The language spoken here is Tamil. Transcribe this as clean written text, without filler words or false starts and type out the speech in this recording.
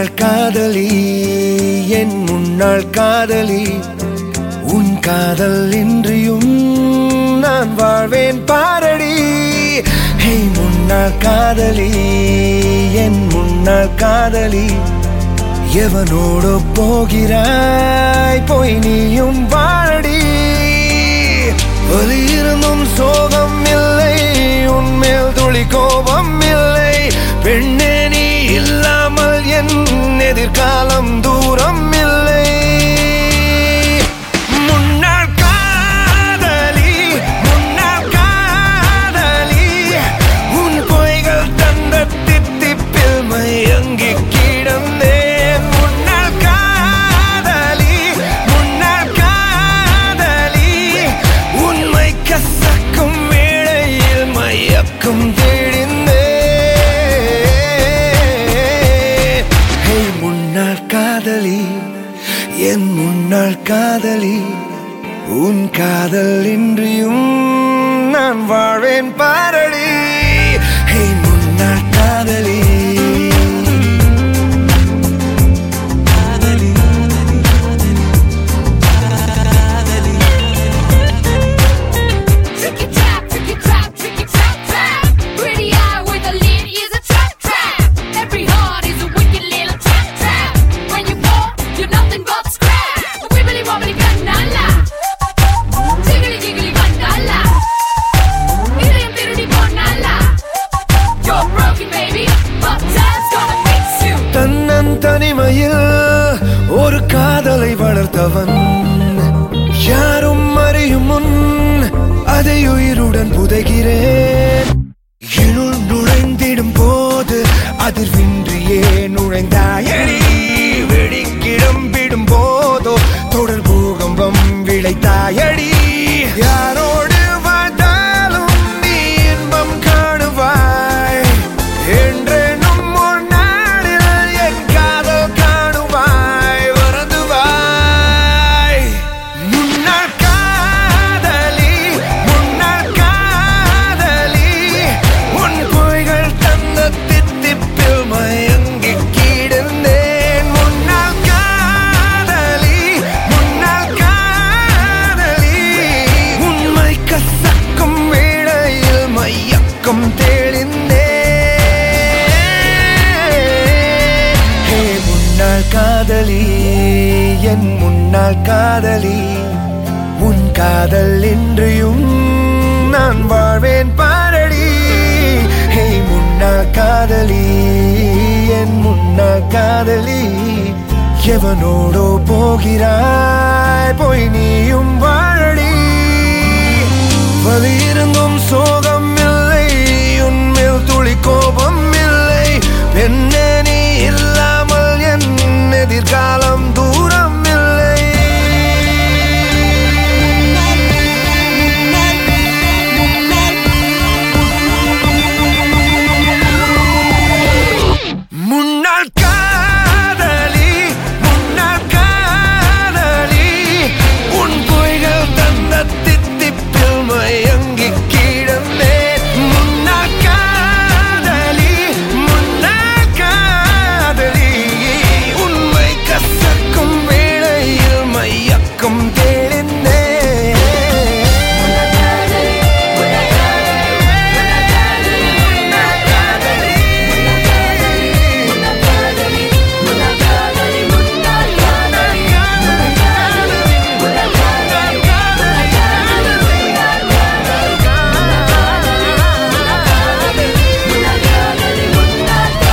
முன்னாள் காதலி என் முன்னாள் காதலி உன் காதல் இன்றியும் நான் வாழ்வேன் பாரடி ஹே முன்னாள் காதலி என் முன்னாள் காதலி எவனோடு போகிறாய் போய் நீயும் வாழடி வலி இருந்தும் சோகம் இல்லை உன்மேல் துளி கோபம் இல்லை பெண்ணே நீ இல்லாமல் என் எதிர்காலம் தூரம் இல்லை முன்னாள் காதலி முன்னாள் காதலி உன் பொய்கள் தந்த தித்திப்பில் மயங்கி கிடந்தேன் முன்னாள் காதலி முன்னாள் காதலி உண்மை கசக்கும் வேளையில் மயக்கும் காதலி என் முன்னாள் காதலி உன் காதல் இன்றியும் நான் வாழ்வேன் பாரடி ஹே முன்னாள் காதலி தனிமையில் ஒரு காதலை வளர்த்தவன் யாரும் அறியும் முன் அதை உயிருடன் புதைகிறேன் இருள் நுழைந்திடும் போது அதிர்வின்றியே நுழைந்தாயடி வெடி கிளம்பிடும் போதோ தொடர் பூகம்பம் விளைத்தாயடி யாரோடு வாழ்ந்தாலும் நீ இன்பம் காணுவாய் என்று காதலி என் முன்னாள் காதலி உன் காதல் இன்றியும் நான் வாழ்வேன் பாரடி ஹே முன்னாள் காதலி என் முன்னாள் காதலி எவனோடோ போகிறாய் போய் நீயும் வாழடி வலி இருந்தும்